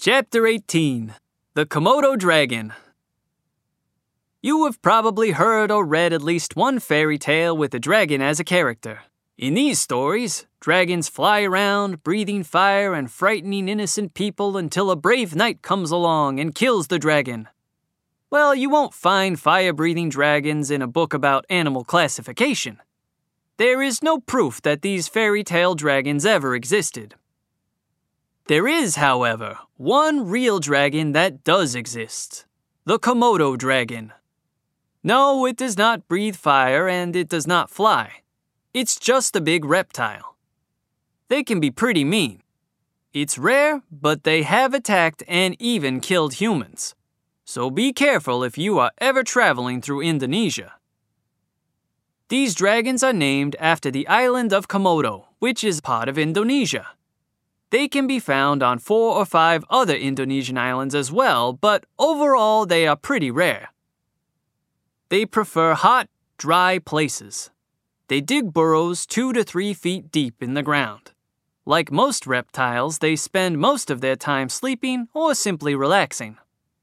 Chapter 18. The Komodo Dragon. You have probably heard or read at least one fairy tale with a dragon as a character. In these stories, dragons fly around, breathing fire and frightening innocent people until a brave knight comes along and kills the dragon. Well, you won't find fire-breathing dragons in a book about animal classification. There is no proof that these fairy tale dragons ever existed. There is, however, one real dragon that does exist. The Komodo dragon. No, it does not breathe fire and it does not fly. It's just a big reptile. They can be pretty mean. It's rare, but they have attacked and even killed humans. So be careful if you are ever traveling through Indonesia. These dragons are named after the island of Komodo, which is part of Indonesia. They can be found on 4 or 5 other Indonesian islands as well, but overall they are pretty rare. They prefer hot, dry places. They dig burrows 2 to 3 feet deep in the ground. Like most reptiles, they spend most of their time sleeping or simply relaxing.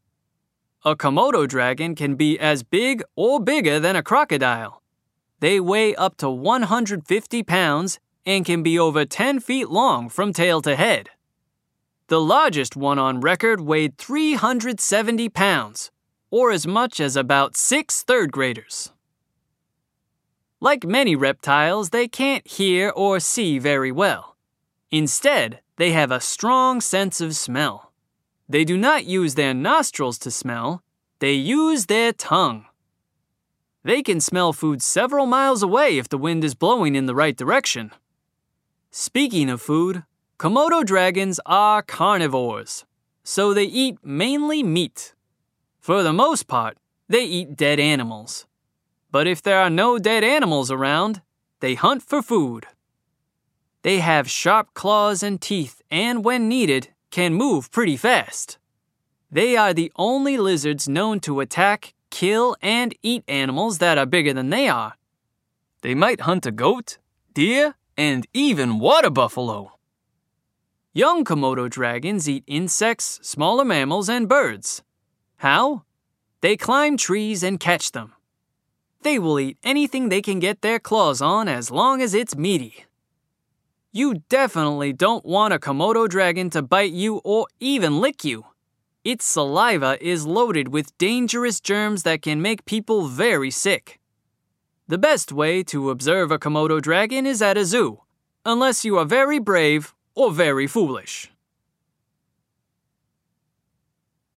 A Komodo dragon can be as big or bigger than a crocodile. They weigh up to 150 pounds and can be over 10 feet long from tail to head. The largest one on record weighed 370 pounds, or as much as about 6 third graders. Like many reptiles, they can't hear or see very well. Instead, they have a strong sense of smell. They do not use their nostrils to smell, they use their tongue. They can smell food several miles away if the wind is blowing in the right direction. Speaking of food, Komodo dragons are carnivores, so they eat mainly meat. For the most part, they eat dead animals. But if there are no dead animals around, they hunt for food. They have sharp claws and teeth and, when needed, can move pretty fast. They are the only lizards known to attack, kill, and eat animals that are bigger than they are. They might hunt a goat, deer, and even water buffalo. Young Komodo dragons eat insects, smaller mammals, and birds. How? They climb trees and catch them. They will eat anything they can get their claws on as long as it's meaty. You definitely don't want a Komodo dragon to bite you or even lick you. Its saliva is loaded with dangerous germs that can make people very sick. The best way to observe a Komodo dragon is at a zoo, unless you are very brave or very foolish.